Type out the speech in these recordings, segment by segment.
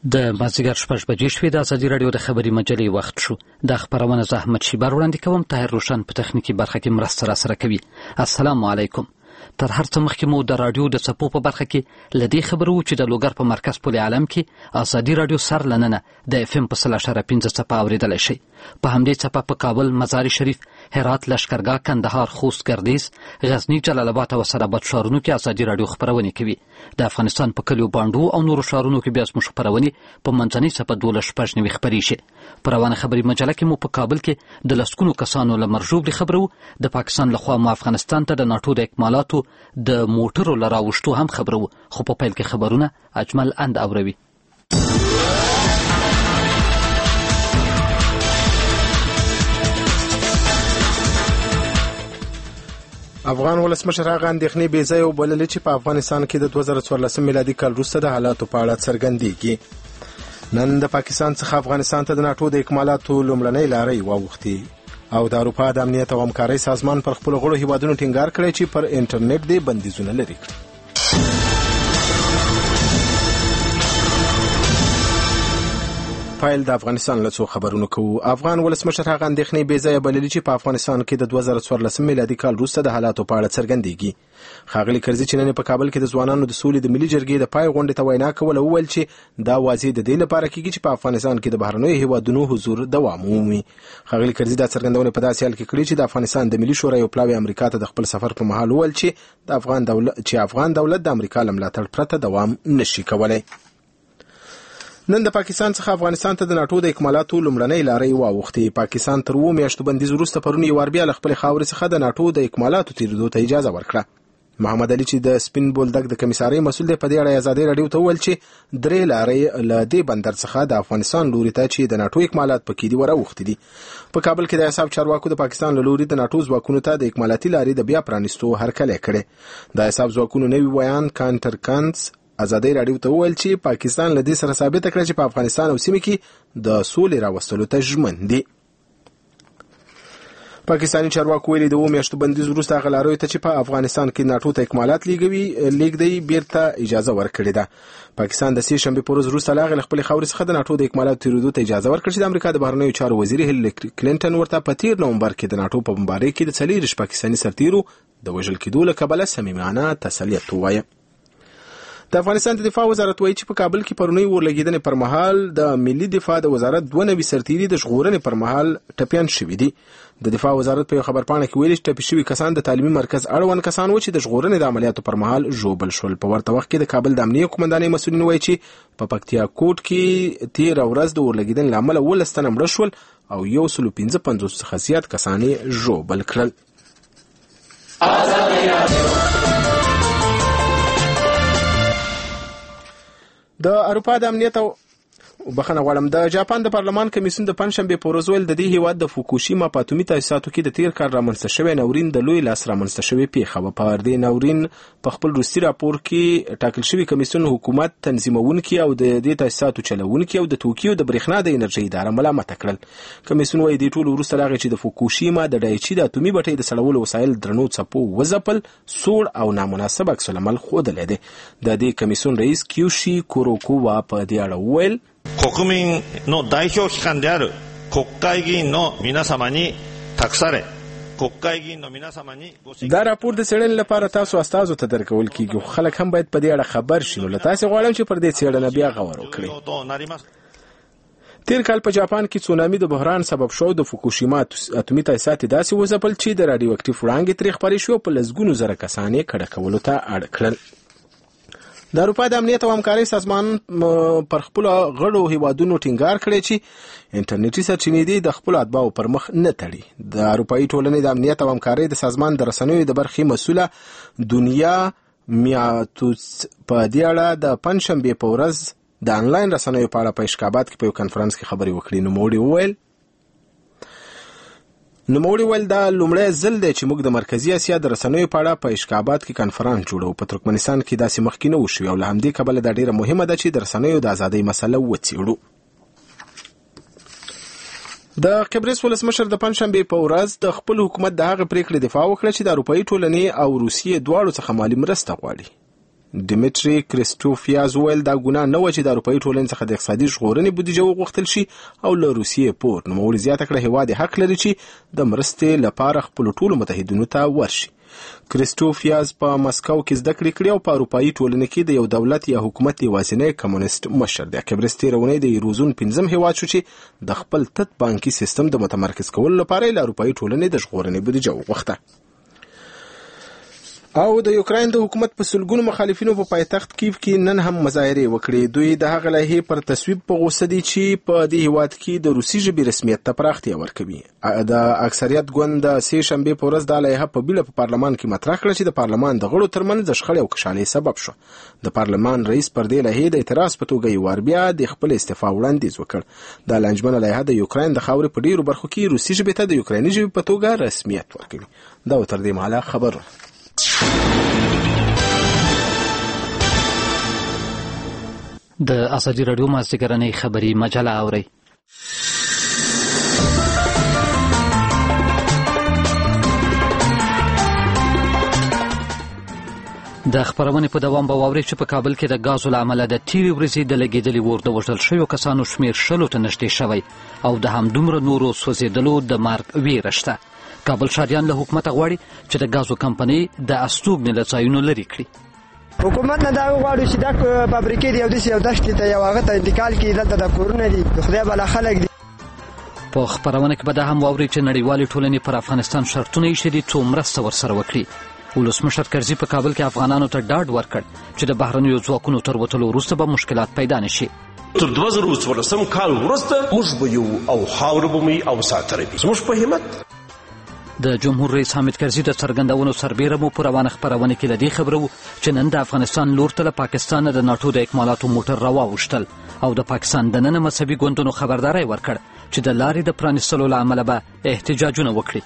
د مازدیګر 6 بجې شوې د ازادي راډیو د خبري مجلې وخت شو. د خبرونه زحمت شیبر وړاندې کوم. طاهر روشن په تخنیکی برخه کې مرسته را سره کوي. السلام علیکم. تر هر څه مخکې مو د رادیو د څپو په برخه کې لدی خبرو چې د لوګر په مرکز پل عالم کې ازادي رادیو سر لننه د اف ام په 3.15 څپه اوریدل شي. په همدې څپه په کابل، مزار شریف، هرات، لشکرګاه، کندهار، خوست، ګردیز، غزنی، جلال آباد او سراباد ښارونو کې ازادي رادیو خبرونه کوي. د افغانستان په کلیو باندو او نورو ښارونو کې بیا زموږ خبرونه په منځنۍ څپه 12.9 خبري شي. په روانه خبري مجله کې مو په کابل کې د لسکونو کسانو له مرجوب خبرو د پاکستان لخوا مو افغانستان ته د ناتو د اکمالاتو د موټرو لراوښتو هم خبرو. خو په پیل کې خبرونه اجمل اند اوروي. افغان ولسمشر هغه اندېښنې بې ځایه وبللې چې په افغانستان کې د 2014 میلادي کال وروسته د حالاتو په اړه څرګندېږي. نن د پاکستان څخه افغانستان ته د ناټو د اکمالاتو لومړنۍ لارۍ واوښتې او د اروپا د امنیت او همکارۍ سازمان پر خپلو غړو هیوادونو ټینګار کړی چې پر انټرنیټ د بندیزونه لري کړي. فایل د افغانستان له څو خبرونو کوو. افغان ولسمشر هغه اندېښنې بې ځایه بللې چې په افغانستان کې د 2014 میلادي کال وروسته د حالاتو په اړه څرګندېږي. ښاغلي کرزي چې نن په کابل کې د ځوانانو د سولې د ملي جرګې د پای غونډې ته وینا کوله وویل چې دا واضح د دې لپاره کېږي چې په افغانستان کې د بهرنیو هیوادونو حضور دوام ومومي. ښاغلي کرزي دا څرګندونه په داسې حال کې کړې چې د افغانستان د ملي شورا یو پلاوی امریکا ته د خپل سفر په مهال وویل چې افغان دولت د امریکا له ملاتړ پرته دوام نشي کولی. نن د پاکستان څخه افغانستان ته د ناټو د اکمالاتو لومړنۍ لارۍ واوښتې. پاکستان تر 2 میاشتو بندیز وروسته پرون یو وار بیا له خپلې خاورې څخه د ناټو د اکمالاتو تیریدو ته اجازه ورکړه. محمد علي چې د سپین بولدک د کمیسارۍ مسؤل دی په دې اړه ازادي راډیو ته وویل چې 3 لارۍ له دې بندر څخه د افغانستان لوري ته چې د ناټو اکمالات پکې دي وراوښتې دي. په کابل کې د حساب چارواکو د پاکستان له لوري د ناټو ځواکونو ته د اکمالاتي لارې د بیا پرانیستو هرکلی کړی. د حساب ځواکونو نوي ویان کانټرکانس ازادي راډیو ته وویل چې پاکستان له دې سره ثابته کړه چې په افغانستان او سیمه کې د سولې راوستلو ته ژمن دي. پاکستاني چارواکو ویلي د 2 میاشتو بندیز وروسته هغه لارویو ته چې په افغانستان کې ناټو ته اکمالات لیږدوي بیرته اجازه ورکړې ده. پاکستان د 3 شنبې پر ورځ وروسته له هغې خپلې خاورې څخه د ناټو د اکمالاتو تیریدو ته اجازه ورکړه چې د امریکا د بهرنیو چارو وزیر هیلري کلینټن ورته په 13 نومبر کې د ناټو په بمبارۍ کې د 40 پاکستاني سرتیرو د وژل کېدو له کبله صمیمانه تسلیت ووایه. د افغانستان د دفاع وزارت وایي چې په کابل کې پرونی ورلګیدنې پر مهال د ملي دفاع د وزارت 92 سرتیري د ژغورنې پر مهال ټپیان شوي دي. د دفاع وزارت په خبرپاڼه کې ویلي چې ټپي شوي کسان د تعلیمي مرکز اړوند کسان و چې د ژغورنې د عملیاتو پر مهال ژوبل شول. په ورته وخت کې د کابل د امنیه قومندانۍ مسؤلین وایي چې په پکتیا کوټ کې 13 ورځ د ورلګیدنې له امله 12 تنه مړه شول او 155 څخه زیات کسان یې ژوبل کړل. د اروپا د امنیت او د جاپان د پارلمان کمیسیون د پنځشنبې په ورځ ویل د دې هیواد د فوکوشیما په اتومي تاسیساتو کې د تیر کال رامنځته شوی ناورین د لوی لاس رامنځته شوی پیښه وه. په دې ناورین په خپل وروستي راپور کې ټاکل شوی کمیسیون حکومت تنظیمونکي او د دې تاسیساتو چلونکي او د توکیو د برېښنا د انرژۍ اداره ملامته کړل. کمیسیون وایي د ټولو وروسته راغی چې د فوکوشیما د ډایچي د اتومي بټۍ د سړولو وسایل درنو څپو وځپل، سوړ او نامناسب عکس العمل ښودلی دی. د دې کمیسیون رئیس کیوشي کوروکووا په دې اړه وویل 国民の代表機関である国会議員の皆様に託され国会議員の皆様にご指 دا راپور د څېړنې لپاره تاسو استازو ته درکول کیږي. خو خلک هم باید په دې اړه خبر شي. نو له تاسو غواړم چې پر دې څېړنه بیا غور وکړئ. تیر کال په جاپان کې تسونامي د بحران سبب شو. د فوکوشیما اتومي تاسیسات داسې وځپل چې د رادیو اکټیو وړانګې ترې خپرې شوې او په لسګونو زره کسان یې کډه کولو ته اړ کړل. د اروپا د امنیت او همکارۍ سازمان پر خپل غړو هیوادونو ټینګار کړی چې انټرنیټي سرچینې دې د خپل اتباعو پر مخ نه تړي. د اروپایي ټولنې د امنیت او همکارۍ د سازمان د رسنیو د برخې مسؤله دنیا میاتوس په دې اړه د پنځشنبې په ورځ د انلاین رسنیو په اړه په اشکابات کې په یو کنفرانس کې خبرې وکړې. نوموړي وویل دا لومړی ځل دی چې موږ د مرکزي اسیا د رسنیو په اړه په اشکابات کې کنفرانس جوړو. په ترکمنستان کې داسې مخکې نه وشوي او له همدې کبله دا ډیره مهمه ده چې د رسنیو د ازادۍ مسله وڅېړو. د قبرس ولسمشر د پنځشنبې په ورځ د خپل حکومت د هغه پریکړې دفاع وکړه چې د اروپایي ټولنې او روسیې دواړو څخه مالي مرسته غواړي. ډیمیټری کریسټوفیاز ویل دا ګناه نه و چې د اروپایي ټولنې څخه د اقتصادي ژغورنې بودیجه وغوښتل شي او له روسیې پور. نوموړي زیاته کړه هیواد حق لري چې د مرستې لپاره خپلو ټولو متحدینو ته ورشي. کریسټوفیاز په مسکو کې زده کړې کړې او په اروپایي ټولنه کې د یو دولت یا حکومت یوازینی کمونیست مشر دی. کبرس تیرونې د ایروزون 5م هیواد شو چې د خپل تت بانکي سیستم د متمرکز کولو لپاره له اروپایي ټولنې د ژغورنې بودیجه وغوښته. او د یوکراین د حکومت په سلګونو مخالفینو په پایتخت کیف کې نن هم مظاهرې وکړې. دوی د هغه لایحې پر تصویب په غوسه دي چې په دې هیواد کې د روسي ژبې رسمیت ته پراختیا ورکوي. د اکثریت ګوند د سې شنبې په ورځ دا لایحه په بیله په پارلمان کې مطرح کړه چې د پارلمان د غړو ترمنځ د شخړې او کشالۍ سبب شو. د پارلمان رئیس پر دې لایحې د اعتراض په توګه یو وار بیا د خپل استعفا وړاندیز وکړ. دا لنجمنه لایحه د یوکراین د خاورې په ډیرو برخو کې روسي ژبې ته د یوکرایني ژبې په توګه رسمیت ورکوي. دا تر دې مهاله خبر د ازادي راډیو مازدیګرنۍ خبري مجله اوري. د خبرونې په دوام به واوري چې په کابل کې د غازو له امله د تیرې ورځې د لګېدلې اور د وژل شویو کسانو شمیر 100 ته نږدې شوی او د همدومره نورو سوځېدلو د مرګ ویره شته. کابل ښاریان له حکومته غواړي چې د غازو کمپنۍ د استوګنې له ځایونو لرې کړي. حکومت نه دا غواړي چې د فابریکې دی او د یو دشت ته یو هغه ته انتقال کړي. دلته د کورونه دي خدای بل خلک دي. په خبرونه کې به دا هم واوري چې نړیوالې ټولنې پر افغانستان شرطونه ایښي دي څو مرسته ورسره وکړي. ولسمشر کرزي په کابل کې افغانانو ته ډاډ ورکړ چې د بهرنیو ځواکونو تر وتلو وروسته به مشکلات پیدا نه شي. تر 2014 کال وروسته موږ به یو او خاوره به مو او ساتره وي. زموږ په همت د جمهور رئیس حامد کرزي د څرګندونو سربیره مو په روانه خبرونه کې د دې خبرو چې نن د افغانستان لور ته له پاکستان د ناټو د اکمالاتو موټر راووشتل او د پاکستان دننه مذهبي ګوندونو خبرداري ورکړ چې د لارې د پرانیستلو له امله به احتجاجونه وکړي.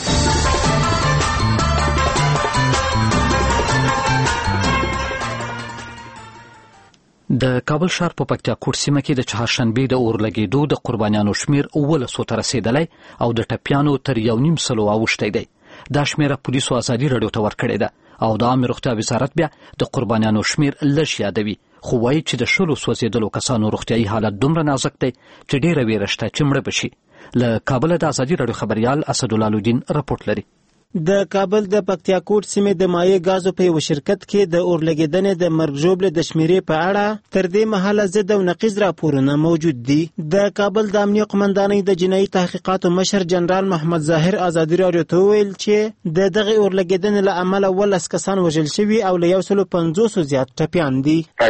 د کابل ښار په پکتیا کوټ سیمه کې د چهارشنبې د اور لګېدو د قربانیانو شمیر 1900 ته رسیدلی او د ټپیانو تر 1.5 اوښتی دی. دا شمیره پولیسو ازادي راډیو ته ورکړې ده او د عامه روغتیا وزارت بیا د قربانیانو شمیر لږ یادوي، خو وایي چې د 100 سوځېدلو کسانو روغتیایي حالت دومره نازک دی چې ډېره ویره شته چې مړه به شي. له کابله د ازادي راډیو خبریال اسدالله لودین رپورټ لري. د کابل د پکتیا کوټ سیمې د مایع غازو په یو شرکت کې د اور لګیدنې د مرګ ژوبلې د شمیرې په اړه تر دې مهاله ضد او نقیض راپورونه موجود دي. د کابل د امنیه قومندانۍ د جنایي تحقیقاتو مشر جنرال محمد ظاهر ازادي راډیو ته وویل چې دغه اور لګیدنې له امله 12 کسان وژل شوي او له 150 زیات ټپیان دي. دا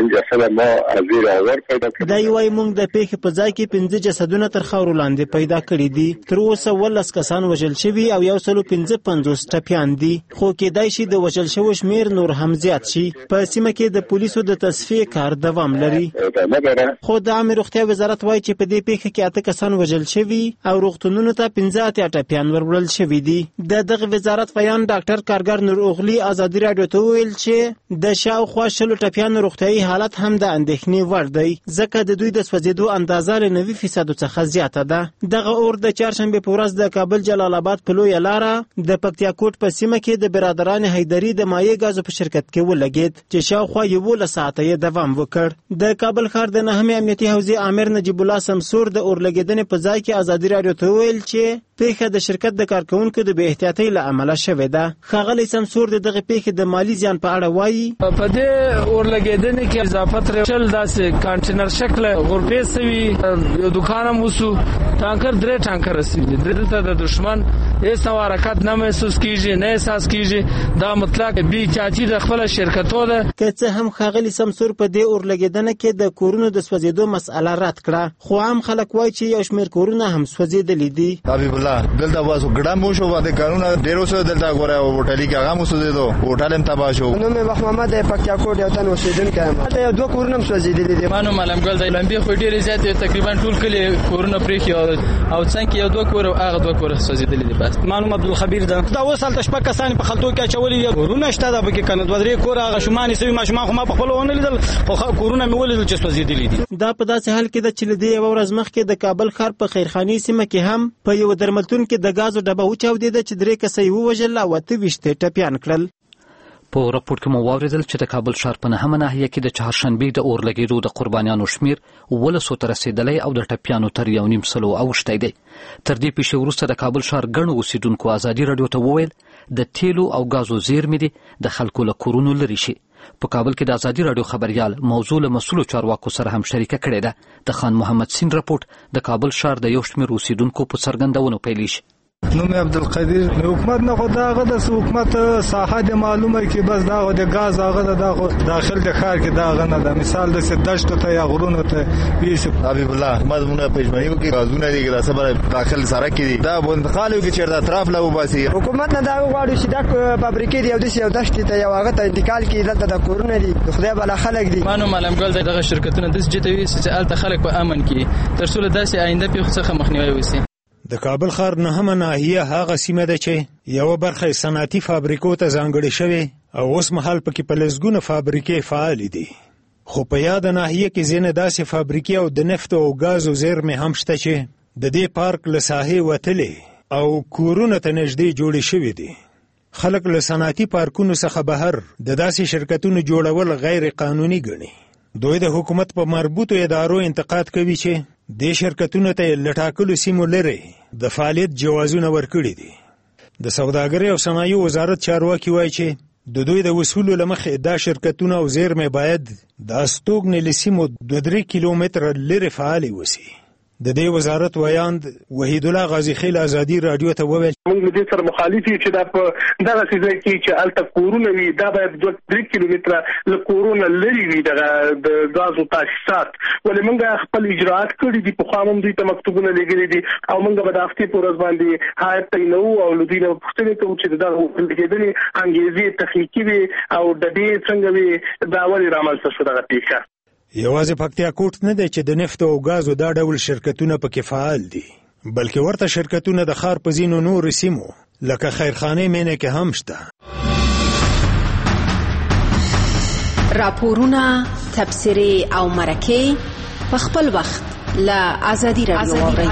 یوای موږ د پیښې په ځای کې 5 جسدونه تر خاورو لاندې پیدا کړي دي. تر اوسه 12 کسان وژل شوي او 155 ټپیان دي، خو کېدای شي د وژل شوو شمیر نور هم زیات شي. په سیمه کې د پولیسو د تصفیې کار دوام لري، خو د عامه روغتیا وزارت وایي چې په دې پیښه کې 8 کسان وژل شوي او روغتونونو ته 15 ټپیان وروړل شوي دي. دغه وزارت بیان ډاکټر کارګر نور اوغلی ازادي راډیو ته ویل چې د شاوخوا 100 ټپیانو روغتیایي حالت هم د اندېښنې وړ دی، ځکه د دوی د سوځېدو اندازه له 90% څخه زیاته ده. دغه اور د چهارشنبه په ورځ د کابل جلال آباد په لویه لاره د پکتیا کوټ په سیمه کې د برادران حیدری د مایع غازو په شرکت کې ولګید چې شاوخوا 11 ساعته یې دوام وکړ. د کابل ښار د نهمې امنیتي حوزې امیر نجیب الله سمسور د اور لګیدنې په ځای کې ازادي راډیو ته ویل چې پیښه د شرکت د کارکونکو د بې احتیاطۍ له امله شوې ده. ښاغلی سمسور دغه پیښې د مالی زیان په اړه وایي په دې اور لګیدنې کې اضافه تر چل داسې کانټینر شکل غرفې سوي یو دکان هم وسو ټانکر 3 ټانکر رسیدي. دلته د دشمن هیڅ حرکت نه محسوس کیږي، نه احساس کیږي. دا مطلق بی احتیاطي د خپل شرکتو ده. که څه هم ښاغلی سمسور په دې اور لګیدنه کې د کورونو د سوځېدو مسأله رد کړه، خو عام خلک وایي چې یو شمېر کورونه هم سوځېدلي دي. حبیب الله دلته واسو ګډم مو شو باندې کارونه ډیرو سره دلته غوړې او هوټلې کې هغه مو سوځېدو، هوټل هم تباه شو. نو مې محمد پکتیا کوټ یو تن اوسیدونکی یم، دا 2 کورونه هم سوځېدلي دي. مانو ملم ګل د لمبي خو ډیرې زیاتې تقریبا ټول کلی کورونه پرې کې او څنګه یو 2 کور او هغه 2 کور سوځېدلي دي. بس معلوم عبدالخبیر ده دا وسال تشپک کسان په خلطو کې چولې کورونه شته دا به کې کنه 2-3 کور هغه شومان سوي ماشومان خو ما په خپل ونه لیدل خو کورونه مې ولیدل چې سوځېدلي دي. دا په داسې حال کې د چې د یو ورځ مخکې د کابل ښار په خیرخاني سیمه کې هم په یو درملتون کې د غازو ډبه وچاودېده چې 3 کسه یې ووژل او 28 ټپیان کړل. په راپور کې مو واوریدل چې د کابل ښار په نهمه ناحیه کې د چهارشنبې د اور لګېدو د قربانیانو شمیر 100 ته رسیدلی او د ټپیانو تر 1.5 اوښتی دی. تر دې پیښې وروسته د کابل ښار ګڼو اوسیدونکو ازادي راډیو ته وویل د تیلو او غازو زیرمې دي د خلکو له کورونو لرې شي. په کابل کې د ازادي راډیو خبريال موضوع له مسؤلو چارواکو سره هم شریکه کړې ده. د خان محمد سین راپورټ د کابل ښار د یو شمېر اوسیدونکو په څرګندونو پیل شي. نوم عبدالقدیر حکومت نه خو داغه د حکومت ساحه د معلومه کې بس داغه د غاز هغه د داخل د ښار کې داغه نه د مثال د سدشت ته یا غرونو ته پیښ حبیب الله احمد مونږه پېژمنیو کې غازونه دي د سبا داخل سره کې دا بندخالو کې چیرته اطراف له وباسي. حکومت نه دا غواړي چې د فابریکې دی او د دشت ته یو هغه ته انتقال کې دلته د کورونه دي خدای بل خلک دي. مانو ملمګل دغه شرکتونه د جټوي چې الته خلک په امن کې تر څو داسې آینده پیښو څخه مخنیوي وشي. د کابل ښار نهمه ناحیه هغه سیمه ده چې یو برخه صنعتي فابریکو ته ځانګړې شوې او اوس مهال پکې په لسګونه فابریکې فعال دي. خو په یاد ناحیه کې ځینې داسې فابریکې او د نفت او غازو زیرمې هم شته چې د دې پارک له ساحې وتلې او کورونه ته نږدې جوړې شوي دي. خلک له صنعتي پارکونو څخه بهر د داسې شرکتونو جوړول غیر قانوني ګڼي. دوی د حکومت په مربوطو ادارو انتقاد کوي چې د شرکتونو ته لټاکلو سیمو لري د فعالیت جوازونه ورکړي دي. د سوداګرۍ او صنایعو وزارت چارواکي وایي چې د دوی د وصولو لمخې دا شرکتونه او زیرمې باید د استوګنې له سیمو 2-3 کیلومتره لرې فعالې وسي. د دې وزارت ویاند وحید الله غازی خیل ازادي رادیو ته وویل موږ دې سره مخالف یو چې دا په دغه ځای کې چې الته کورونه وي دا باید 2-3 کیلومتره له کورونه لري وي د غازو تاسیسات. ولې موږ خپل اجراءات کړی دي په خاموم دوی ته مکتوبونه لګیلي دي او موږ به د هفتې په ورځ باندې حایت تینو او لدی نه پوښتنه کوو چې دا لګیدلې انګریزي تخنیکی وي او د دې څنګه وي دا ولې رامنځته شو دغه پیښه. یوازې پکتیا کوټ نه دی چې د نفت او غازو دا ډول شرکتونه پکې فعال دي بلکې ورته شرکتونه د ښار په ځینو نورو سیمو لکه خیرخانې مینه کې هم شته. راپورونه، تبصرې او مرکې په خپل وخت له ازادي راډیو واورئ.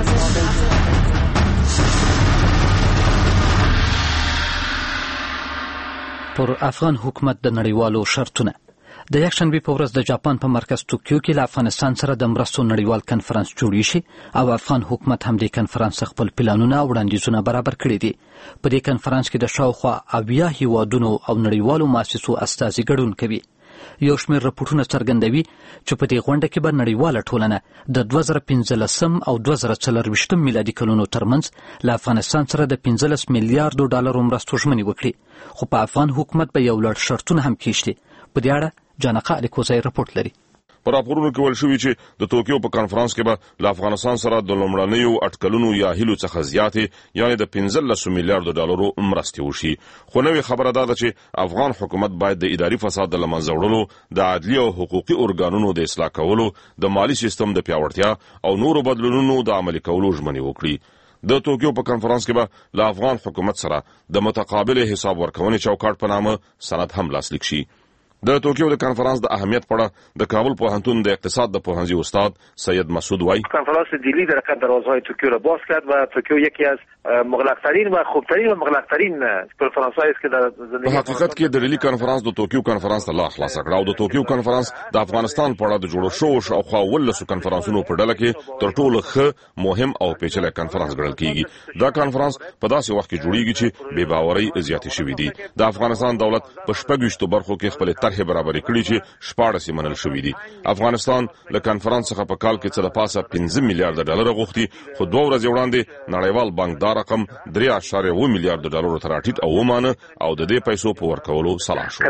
پر افغان حکومت د نړیوالو شرطونه. د یکشنبې په ورځ د جاپان په مرکز توکیو کې له افغانستان سره د مرستو نړیوال کنفرانس جوړ شي او افغان حکومت هم د کنفرانس خپل پلانونه او وړاندیزونه برابر کړي دي. په دې کنفرانس کې د شاوخوا 80 هیوادونو او نړیوالو مؤسسو استازي ګډون کوي. یو شمېر راپورټونه څرګندوي چې په دې غونډه کې به نړیواله ټولنه د 2015 او 2024 میلادي کلونو ترمنځ له افغانستان سره د 15 میلیارډ ډالرو مرستو ژمنې وکړي. خو په افغان حکومت به یو لړ شرطونه هم کېږدي. په دې اړه جانقه الیکوزی رپورټ لري. په راپورونو کې ویل شوي چې د توکیو په کانفرنس کې به له افغانستان سره د لومړنیو اټکلونو یا هیلو څخه زیاتې یعنې د 15 میلیارډ ډالرو مرستې وشي. خو نوې خبره دا ده چې افغان حکومت باید د اداري فساد د له منځه وړلو، د عدلي او حقوقي ارګانونو د اصلاح کولو، د مالی سیستم د پیاوړتیا او نورو بدلونونو د عملي کولو ژمنې وکړي. د توکیو په کانفرنس کې به له افغان حکومت سره د متقابل حساب ورکونې چوکاټ په نامه سند هم لاسلیک شي. د توکیو د کانفرنس د اهمیت په اړه د کابل پوهنتون د اقتصاد د پوهنځي استاد سید مسعود وای کنفرانس دیلی در دروازه‌های توکیو را باز کرد و توکیو یکی از مغلق‌ترین و خوبترین و مغلق‌ترین کنفرانس‌هایی است که در زندگی په حقیقت کې د دیلی کانفرنس د توکیو کانفرنس ته لاس خلاص کړ او د توکیو کانفرنس د افغانستان په اړه د جوړو شو شاوخوا 12 کنفرانسونو په ډله کې تر ټولو ښه مهم او پیچلی کنفرنس ګڼل کیږي. دا کنفرنس په داسې وخت کې جوړیږي چې بې باورۍ زیاتې شوې دي. د افغانستان دولت په 26 برخو کې خپل طرحې برابرې کړې چې 14 منل شوې دي. افغانستان له کانفرنس څخه په کال کې څه د پاسه 15 میلیارډ ډالر غوښتي، خو 2 ورځې وړاندې نړیوال بانک دا رقم 3.7 میلیارډ ډالر ته راټیټ او ومانه او د دې پیسو په ورکولو سلا شو.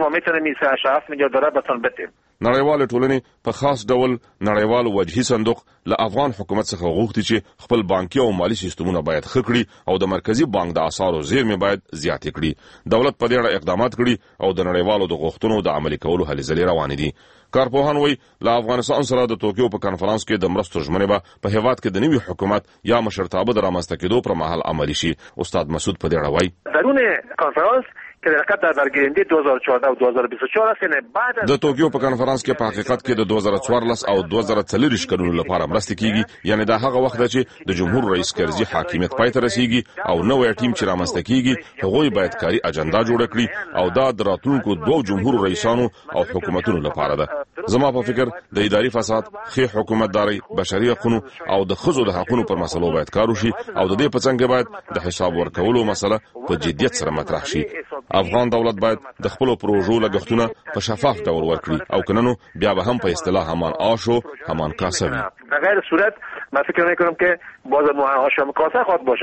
نړیوال ټولنې په خاص ډول نړیوال وجهي صندوق له افغان حکومت څخه غوښتي چې خپل بانکي او مالی سیستمونه باید ښه کړي او د مرکزی بانک د اسعارو زیرمې باید زیاتې کړي. دولت په دې اړه اقدامات کړي او د نړیوالو د غوښتنو د عملي کولو هلې ځلې روانې دي. کارپوهان وایي له افغانستان سره د توکیو په کانفرنس کې د مرستو ژمنې به په هیواد کې د نوي حکومت یا مشرتابه د رامنځته کېدو پر مهال عملي شي. استاد مسعود په دې اړه وایي درون کنفرانس که در حقیقت در برگیرنده 2014 و 2024 است. یعنی بعد د توکیو په کانفرنس کې په حقیقت کې د 2014 او 2024 کلونو لپاره مرستې کیږي، یعنی دا هغه وخت دی چې د جمهور رئیس کرزي حاکمیت پای ته رسیږي او نوې ټیم چې رامنځته کیږي هغوی باید کاري اجنډا جوړه کړي او دا د راتلونکو دوه جمهور رئیسانو او حکومتونو لپاره ده. زما په فکر د اداري فساد، ښه حکومتداري، بشري حقوقو او د ښځو د حقوقو پر مسلو باید کار وشي او د دې په څنګ باید د حساب ورکولو مسله په جدیت سره مطرح شي. افغان دولت باید د خپل پروژو لګښتونه په شفاف ډول ورکړي او کننو بیا به هم په اصطلاح همان آشو همان کاسه وي. در غیر صورت من فکر نمی‌کنم که باز آشو هم کاسه خواهد باشه.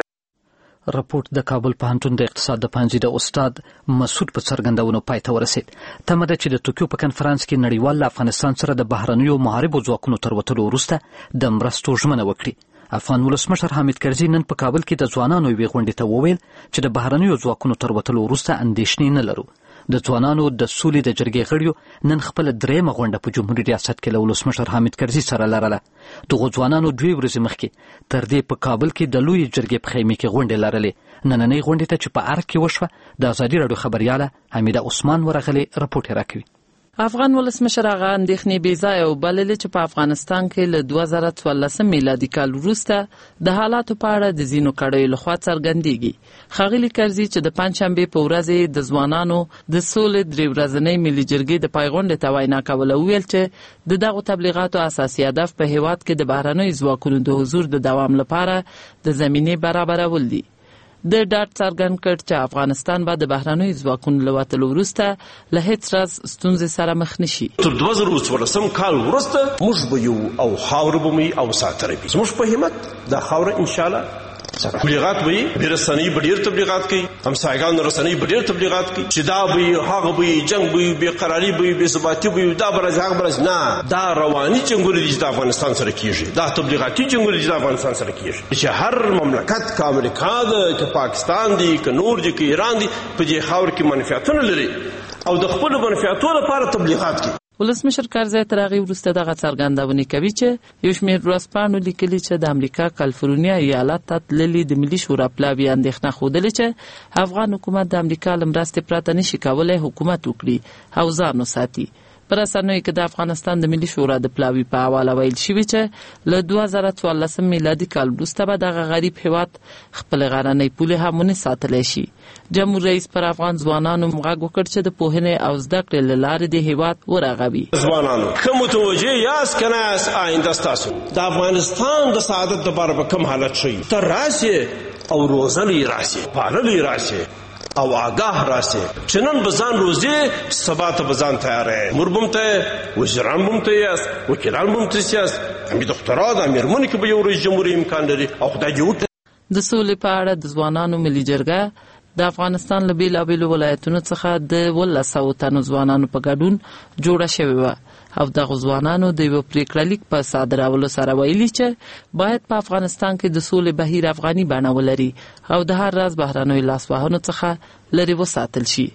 راپورټ د کابل پوهنتون د اقتصاد د پوهنځي د استاد مسعود په څرګندونو پای ته ورسید. تمه ده چې د توکیو په کنفرانس کې نړیوال افغانستان سره د بهرنیو محاربو ځواکونو تر وتلو وروسته د مرستو ژمنه وکړي. افغان ولسمشر حامد کرزي نن په کابل کې د ځوانانو یوې غونډې ته وویل چې د بهرنیو ځواکونو تر وتلو وروسته اندېښنې نه لرو. د ځوانانو د سولې د جرګې غړیو نن خپل درېمه غونډه په جمهوریت ریاست کې له ولسمشر حامد کرزي سره لرله. دغو ځوانانو 2 ورځې مخکې تر دې په کابل کې د لوی جرګې په خیمه کې غونډې لرلې. نننۍ غونډې ته چې په ارګ کې وشوه د ازادي راډیو خبرياله حمیده عثمان ورغلې رپورټ راکوي. افغان ولسمشر هغه اندېښنې بې ځایه وبللې چې په افغانستان کې له 2014 میلادي کال وروسته د حالاتو په اړه د ځینو کړیو لخوا څرګندېږي. ښاغلي کرزي چې د پنجشنبې په ورځ د ځوانانو د سولې 3 ورځنۍ ملي جرګې د پای غونډې ته وینا کوله ویل چې دغه تبلیغاتو اساسي هدف په هیواد کې د بهرنیو ځواکونو د حضور د دوام لپاره د زمینې برابرول دي. د ډاټ څرګند کړ چې افغانستان به د بهرنیو ځواکونو له وتلو وروسته له هیڅ راز ستونزې سره مخ نشي. تر 2014 کال وروسته موږ به یو او خاور به مې او ساتره به موږ په همت دا خاور ان شاء الله تبلیغات وي برسنۍ بډیر تبلیغات کوي همسایګان رسنۍ بډیر تبلیغات کوي چې دا به هغه به جنگ به بے قراری به بے ثباتی به دا برز هغه برز نه دا رواني جنگونه دي د افغانستان سره کیږي دا تبلیغاتي جنگونه دي د افغانستان سره کیږي چې هر مملکت کا امریکا ده که پاکستان دي که نور دي که ایران دي په دې خاور کې منفعتونه لري او د خپل منفعتونو لپاره تبلیغات کوي. ولسمشر کرزي تر هغه وروسته دغه څرګندونه کوي چې یو شمېر ورځپاڼو لیکلي چې د امریکا کالیفورنیا ایالت ته تللي د ملي شورا پلاوي اندېښنه ښودلې چې افغان حکومت د امریکا له مرستې پرته نشي کولی حکومت وکړي او ځان وساتي. پر رسنیو کې د افغانستان د ملي شورا د پلاوي په حواله ویل شوي چې له 2014 میلادي کال وروسته به دغه غریب هیواد خپل غرنۍ پولې هم ونه ساتلی شي. جمهور رئیس پر افغان ځوانانو غږ وکړ چې د پوهنې او زده کړې له لارې د هیواد ورغوي. ځوانانو که متوجه یاست که نه یاست آینده ستاسو د افغانستان د سعادت لپاره به کوم حالت شي ته راسې او روزنې راسې پاللې راسې او آگاه راسي چې نن بزان روزي سبا ته بزان تیارې مربوم ته وزیران بوم ته یاست وکیلان بوم ته یاست همي دکترا د امرمن کې به یو رئیس جمهور امکان لري او خدای جوړ. د سولې په اړه د ځوانانو ملي جرګه د افغانستان له بیلابیلو ولایتونو څخه د 100 تنو ځوانانو په ګډون جوړه شوې وه او دغه ځوانانو د یو پریکړه لیک په صادرولو سره ویلي چې باید په افغانستان کې د سولې بهیر افغاني بڼه ولري او د هر راز بهرنیو لاسوهنو څخه لرې وساتل شي.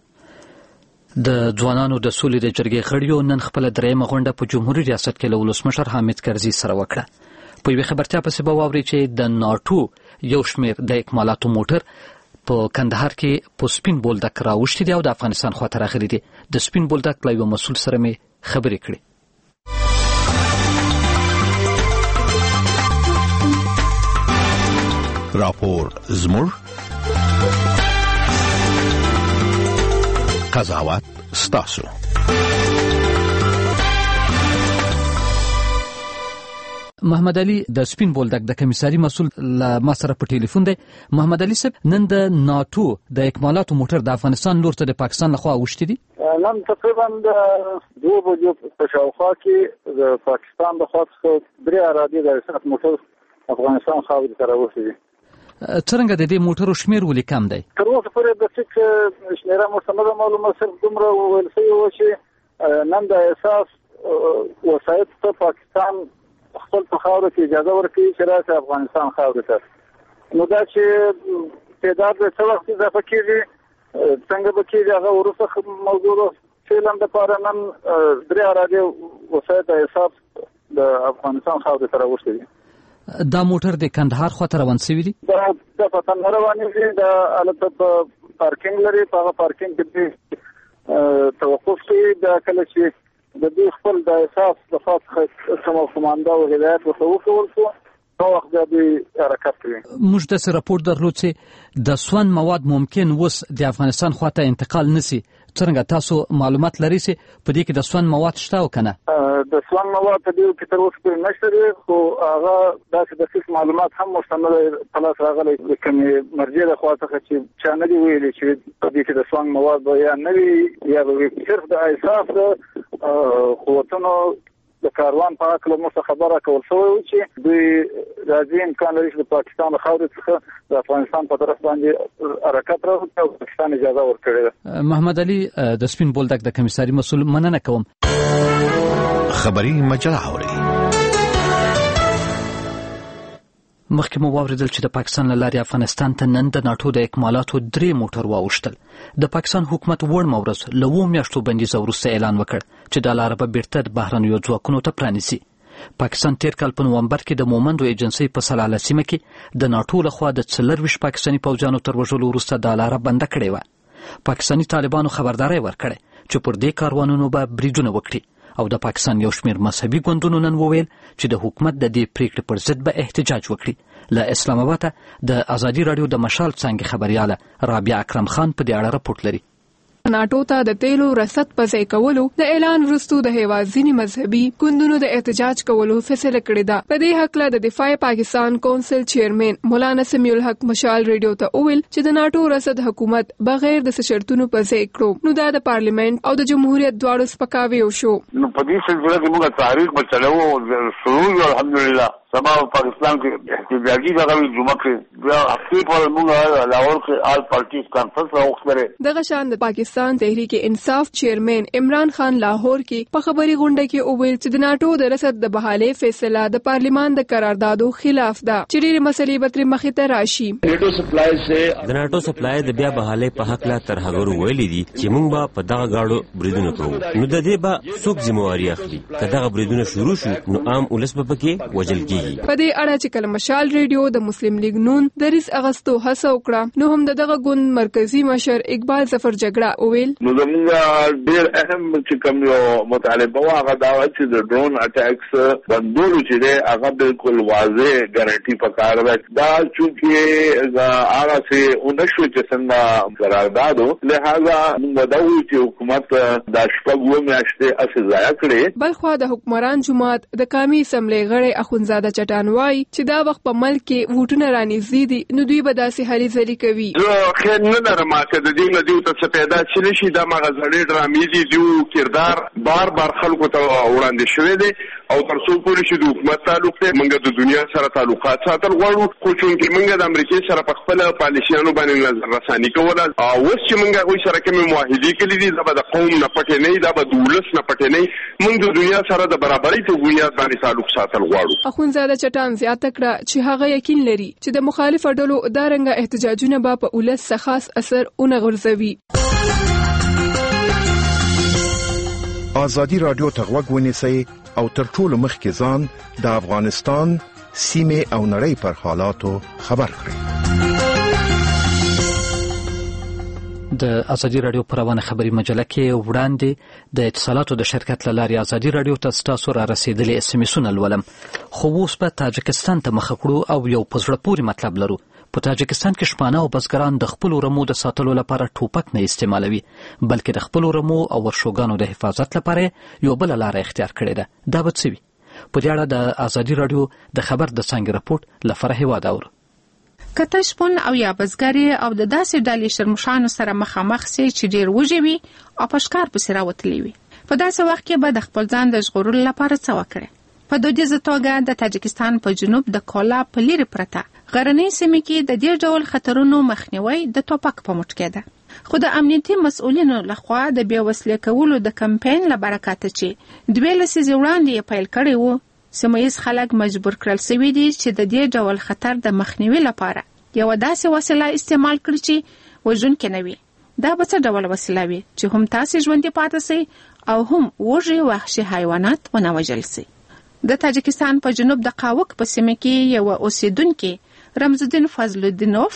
د ځوانانو د سولې د جرګې غړیو نن خپل درېمه غونډه په جمهوریت ریاست کې له ولسمشر حامد کرزي سره وکړه. په یوه خبرتیا پسې به واورئ چې د ناټو یو شمېر د اکمالاتو موټر په کندهار کې په سپین بولدک راوښتي دي او د افغانستان خواته راغلي دي. د سپین بولدک له یو مسؤل سره مې خبرې کړې. راپور زموږ قضاوت ستاسو. محمد علي د سپین بولدک د کمیساري مسؤل له ما سره په ټلیفون دی. محمد علي صاحب نن د ناټو د اکمالاتو موټر د افغانستان لور ته د پاکستان لخوا اوښتي دي. نن تقریبا د 2 بجو په شاوخوا کې د پاکستان د خوا څخه 3 ارادي د اساس موټر افغانستان خاورې ته راوښتي دي. څنګه د دې موټرو شمیر ولې کم دی؟ تر اوسه پورې د څه شمیره مستمره معلومه صرف دومره ویل شوي و چې نن د اساس وسایط ته پاکستان خپل په خاوره کې اجازه ورکړي چې راشي افغانستان خاورې ته. نو دا چې تعداد څه وخت اضافه کېږي څنګه به کېږي هغه وروسته موضوع ده. فعلا دپاره نن 3 ارادي وسایط د حساب د افغانستان خاورې ته راوښتي دي. دا موټر د کندهار خواته روان شوي دي؟ دا په تنګ روانې دي. دا البته په پارکینګ لري، په هغه پارکینګ کې توقف کوي. دا کله چې د دې خپل د احساس د خاص قومانده او هدایت ورته وکول شو نو وخت د حرکت کوي. موږ د راپور درلود چې د سون مواد ممکن وس د افغانستان خواته انتقال نسی. څنګه تاسو معلومات لرئ چې په دې کې د سون مواد شته او کنه؟ د سون مواد په دې کې تر اوسه پورې نشته دي، خو هغه داسې د فیس معلومات هم مشتمل په لاس راغلي کومې مرجع د خوا څخه چې چا نه دي ویلي چې په دې کې د سون مواد یا نه وي یا به صرف د اساس قوتونو د کاروان په اړه موږ خبره کول شوې چې دوی راځي امکان لري چې د پاکستان خاورې څخه د افغانستان په طرف باندې حرکت راوړي او پاکستان اجازه ورکړي ده. محمد علي د سپین بولدک د کمیساري مسؤل، مننه کوم. خبری مجله اوري. مخکې مو واوریدل چې د پاکستان له لارې افغانستان ته نن د ناټو د اکمالاتو 3 موټر واوښتل. د پاکستان حکومت وړ مورز له 2 میاشتو بندیز وروسته اعلان وکړ چې د لار به بیرته د بهرنیو ځواکونو ته پرانیسي. پاکستان تیر کال په نومبر کې د مومندو ایجنسی په سلاله سیمه کې د ناټو لخوا د 24 پاکستاني پوځیانو تر وژلو وروسته د لار بنده کړې و. پاکستاني طالبانو خبرداري ورکړه چې پر دې کاروانونو به بریدونه وکړي او د پاکستان یو شمېر مذهبي ګوندونو نن وویل چې د حکومت د دې پریکړې پر ضد به احتجاج وکړي. له اسلام آباد د ازادي رادیو د مشال څنګه خبرياله رابعه اکرم خان په دې اړه راپورټ لري. ناټو ته د تیلو رصد په ځای کولو د اعلان وروسته د هیواد ځینې مذهبي ګوندونو د احتجاج کولو فیصله کړې ده. په دې حق له د دفاع پاکستان کونسل چیرمن مولانا سمیع الحق مشال ریډیو ته وویل چې د ناټو رصد حکومت بغیر د شرطونو په ځای کړو نو دا د پارلیمنت او د جمهوریت دواړو سپکاوی وشو. نو په دې سلسله کې موږ تحریک بچلو او شروع الحمدلله سبا پاکستان کې احتجاجي دغه جمعه کې بیا هفته په موږ لاهور کې آل پارټیز کانفرنس راوخره. دغه شان د پاکستان تحریک انصاف چیرمن عمران خان لاهور کې په خبري غونډه کې وویل چې د ناټو د رصد د بحالي فیصله د پارلیمان د قراردادو خلاف ده چې ډېرې مسلې به تر مخې ته راشي. د ناټو سپلای د بیا بحالي په حق لا تر هغه ویلي دي چې موږ به په دغه گاډو بریدونه کوو نو د دې به څوک ذمہواری اخلي که دغه بریدونه شروع شي نو عام ولس به پکې وجل کیږي. په دې اړه چې کله مشال ریډیو د مسلم لیگ نون د ریس اغستو هڅه وکړه نو هم دغه ګوند مرکزی مشر اقبال ظفر جګړه وویل نو زموږ ډېر اهم چې کوم یو مطالبه و هغه دا چې د ډرون اٹیکس بندولو چې دی هغه بالکل واضح ګارانټي پکار ده. دا چونکې هغه څه ونشو چې څنګه قراردادو لہذا موږ دا وایو چې حکومت دا شپږ میاشتې اسې ضایع کړې. بلخوا د حکمران جماعت د قومي اسمبلی غړی اخونزاده چټان وایي چې دا وخت په ملک کې ووټونه رانیږدي دي نو دوی به داسې هلې ځلې کوي. زه خیر نه لرم چې د دې نه دیو ته څه پیدا چې نشي دا مغه زړې ډرامې دي دیو کردار بار خلکو ته وړاندې شوی دی او تر څو پورې چې د حکومت تعلق دی موږ د دنیا سره تعلقات ساتل غواړو خو چونکې موږ د امریکای سره په خپل پالیسیانو باندې نظر رساني کوله او اوس چې موږ هغوی سره کومې معاهدې کړي دي دا به د قوم نه پټې نه دا به د ولس نه پټې نه موږ د دنیا سره د برابرۍ په بنیاد باندې تعلق ساتل غواړو. اخونزاده چټان زیاته کړه چې هغه یقین لري چې د مخالف ډلو دارنګه احتجاجونه به په ولس څخه خاص اثر ونه غورځوي. آزادی رادیو ته غوږ ونیسئ او تر ټولو مخکې ځان د افغانستان سیمې او نړۍ پر حالاتو خبر کړئ. د ازادي رادیو پر روانه خبري مجله کې وړاندې د اتصالاتو د شرکت لاري ازادي رادیو ته ستاسو را رسیدلې اس ام اسونه لولم. خو اوس په تاجکستان ته مخ کړو او یو پزړه پوري مطلب لرو. په تاجکستان کې شپانه او بزګران د خپل رمو د ساتلو لپاره ټوپک نه استعمالوي بلکې د خپل رمو او ورشوګانو د حفاظت لپاره یو بل لار اختیار کړې ده. دا به څه وي؟ په دې اړه د ازادي رادیو د خبر د څنګه راپورټ لفره هیواد اور کته شپون او یا بزګری او د داسې ډلې شرمشانو سره مخامخ سي چې ډیر وژوي او پښکار په سره وتلی وي. په داسې وخت کې به د خپل ځان د ژغورلو لپاره څه وکړي؟ په دودیزه توګه د تاجکستان په جنوب د کولا په لرې پرته غرنۍ سیمه کې د دې ډول خطرونو مخنیوي د ټوپک په مټ کې ده. خو د امنیتي مسؤلینو لخوا د بیا وسلې کولو د کمپاین له برکته چې 2 لسیزې وړاندې پیل کړی وو سیمه‌ییز خلک مجبور کړل شوي دي چې د دې ډول خطر د مخنیوي لپاره یو داسې وسیله استعمال کړي چې وژونکې نه وي. دا به څه ډول وسیله وي چې هم تاسې ژوندي پاتې شئ او هم وږي وحشي حیوانات ونه وژل شي. د تاجکستان په جنوب د قاوک په سیمه کې یو اوسیدونکي رمزالدین فضل الدینوف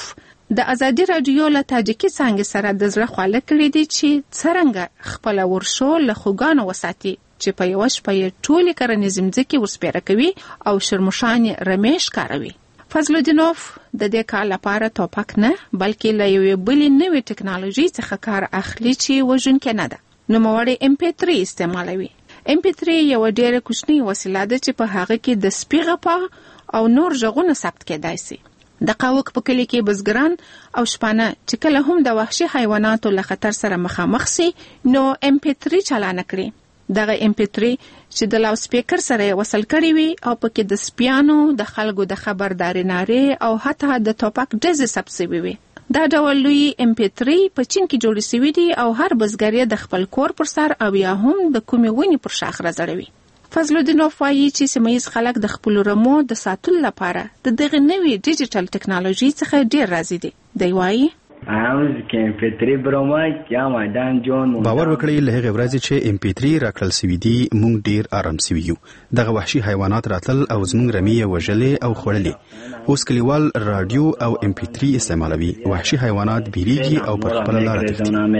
د ازادي رادیو له تاجیکي څانګې سره د زړه خواله کړې دي چې څرنګه خپل ورشو له خوګانو وساتي چې په یو شپه یې ټولې کرنیزې مځکې ورسپېره کوي او شرموشان رمیش کاروي. فضل الدینوف د دې کار لپاره توپک نه بلکې له یوې بلې نوې ټکنالوژي څخه کار اخلي چې وژونکې نه ده. نوموړی MP3 استعمالوي. MP3 یو ډېره کوچنۍ وسیله ده چې په هغه کې د سپي غپا او نور غږونه ثبت کېدای شي. د قاوک په کلی کې بزګران او شپانه چې کله هم د وحشي حیواناتو له خطر سره مخامخ سي نو MP3 چالان کړي. دغه MP3 چې د لاوډ سپیکر سره وصل کړي وي او پکې د سپیانو د خلکو د خبرداري نارې او حتی د توپک ډزې ثبت شوي وي. دا ډول لوی MP3 په چین کې جوړ شوی دی او هر بزګر د خپل کور پر سر او یا هم د کومې ونې پر شاخ راځړوي. فضل الدینوف وایي چې سیمه‌ییز خلک د خپل رمو د ساتلو لپاره د دغه نوې ډیجیټل ټکنالوژي څخه ډیر راضي دي. دی وایي باور وکړئ له هغه ورځې چې MP3 راکړل سوي دي موږ ډیر آرام سوي یو. دغه وحشي حیوانات راتل او زموږ رمې وژلې او خوړلې. اوس کلیوال رادیو او MP3 استعمالوي. وحشي حیوانات بیریږي او پر خپل لار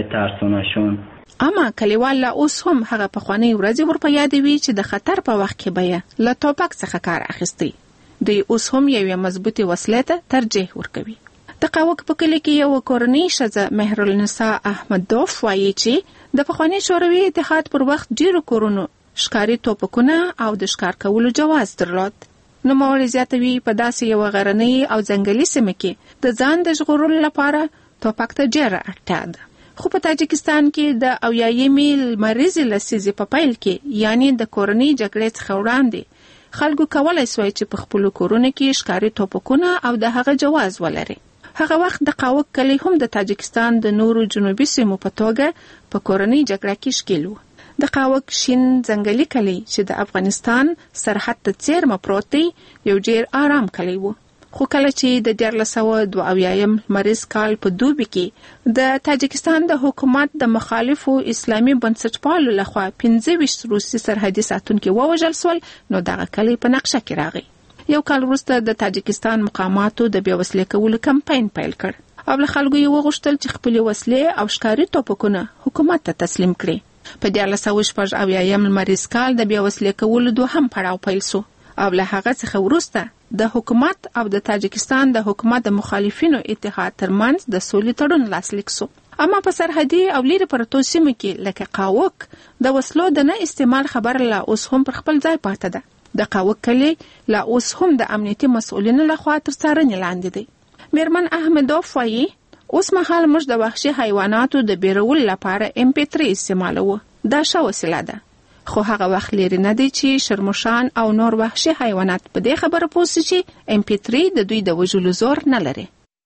تښتي. اما کلیوال لا اوس هم هغه پخوانی ورځې ورپه یادوي چې د خطر په وخت کې به له توپک څخه کار اخیستی. دوی اوس هم یوې مضبوطې وسلې ته ترجیح ورکوي. د قاوک په کلی کې یو کورنۍ ښځه مهرالنساء احمدوف وایي چې د پخوانی شوروي اتحاد پر وخت ډیرو کورونو ښکاري توپکونه او د ښکار کولو جواز درلود. نوموړی زیاتوي په داسې یو غرنۍ او ځنګلي سیمه کې د ځان د ژغورلو لپاره توپک ته ډیره اړتیا ده. خو په تاجکستان کې د 80مې لمریزې لسیزې په پیل کې یعنی د کورنۍ جګړې څخه وړاندې خلکو کولای سوای چې په خپلو کورونو کې ښکاري توپکونه او د هغه جواز ولري. هغه وخت د قاوک کلی هم د تاجکستان د نورو جنوبي سیمو په توګه په کورنۍ جګړه کې ښکیل و. د قاوک شین ځنګلي کلی چې د افغانستان سرحد ته څیرمه پروت دی یو ډیر آرام کلی و. خو کله چې د 1972 لمریز کال په دوبي کې د تاجکستان د حکومت د مخالفو اسلامي بنسټپالو لخوا 25 روسي سرحدي ساتونکي ووژل شول نو دغه کلی په نقشه کې راغی. یو کال وروسته د تاجکستان مقاماتو د بیا وسلې کولو کمپاین پیل کړ او له خلکو یې وغوښتل چې خپلې وسلې او ښکاري توپکونه حکومت ته تسلیم کړي. په 1970 لمریز کال د بیا وسلې کولو دوهم پړاو پیل شو او له هغه څخه وروسته د حکومت او د تاجکستان د حکومت د مخالفینو اتحاد ترمنځ د سولې تړون لاسلیک شو. اما په سرحدي او لیرې پرتو سیمو کې لکه قاوک د وسلو د نه استعمال خبر لا اوس هم پر خپل ځای پاتې ده. د قاوک کلی لا اوس هم د امنیتي مسؤلینو لخوا تر څارنې لاندې دی. میرمن احمدوف وایي اوس مهال موږ د وحشي حیواناتو د بیرولو لپاره MP3 استعمالوو. دا ښه وسیله ده خو هغه وخت لري نه دی چې شرموشان او نور وحشي حیوانات په دې خبره پوه شي چې MP3 د دوی د وژلو زور نه لري.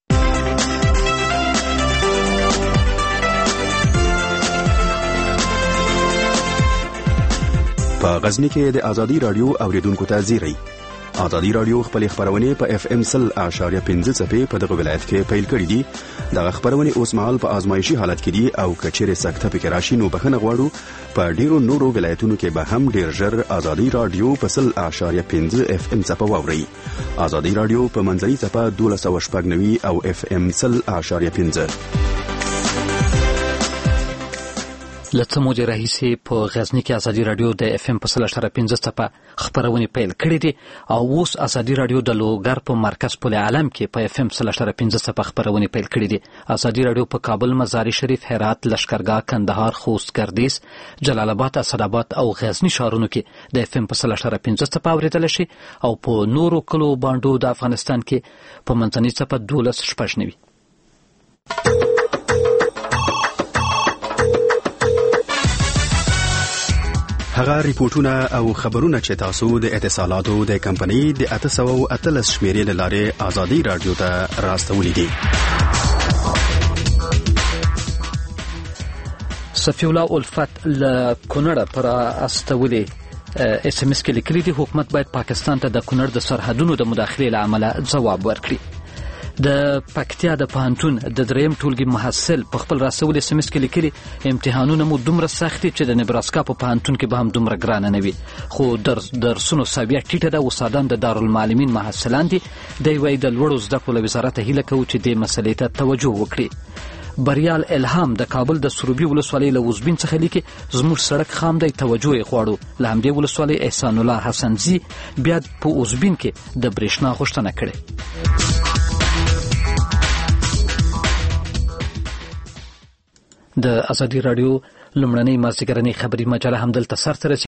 په غزنی کې د ازادي رادیو اوریدونکو ته زیری. ازادي رادیو خپل خبرونه په FM 100.5 صفحه په دغه ولایت کې پیل کړې دي. د خبرونه اوس مهال په آزمایشي حالت کې دي او کچېره سکته پکې راشي نو بخنه غواړو په ډیرو نورو ولایتونو کې به هم ډیر ژر ازادي رادیو په 100.5 FM صفحه واوري. ازادي رادیو په منځري صفحه 1290 او FM 100.5. لته موجه راهیسي په غزنی کې ازادي رادیو د FM په 100.5 صفحه خبرونه پیل کړې دي او اوس ازادي رادیو د لوګر په مرکز پل عالم کې په FM 100.5 صفحه خبرونه پیل کړې دي. ازادي رادیو په کابل، مزار شریف، هرات، لشکرګاه، کندهار، خوست، ګردیز، جلال آباد، اسداباد او غزنی ښارونو کې د FM په 100.5 صفحه اوریدل شي او په نورو کلو باندې د افغانستان کې په منځنۍ صفحه 12.9. هغه ریپورتونه او خبرونه چې تاسو د اتصالاتو د کمپنۍ د 813 شمیرې لاره ازادي رادیو ته راستولې دي. صفی الله الفت ل کونړ پر استولې SMS کې لیکلي دي حکومت باید پاکستان ته د کونړ د سرحدونو د مداخلې لامل ځواب ورکړي. د پکتیا د پوهنتون د دریم ټولګي محصل په خپل راسول SMS کې لیکلي امتحانونه مو دومره سخت چې د نبراسکا په پوهنتون کې به هم دومره ګرانه نه وي، خو درسونو سابیه ټیټه ده. استادان د دارالمعلمین محصلان دي. دی وایي د لوړو زده کړو له وزارت هیله کوو چې دې مسلې ته توجه وکړي. بریال الهام د کابل د سروبي ولسوالۍ له اوزبین څخه لیکي زموږ سړک خام دی، توجه یې غواړو. له همدې ولسوالۍ احسان الله حسنزي بیا په اوزبین کې د برېښنا غوښتنه کړې. د ازادي راډیو لومړنۍ مازدیګرنۍ خبري مجله هم دلته سرته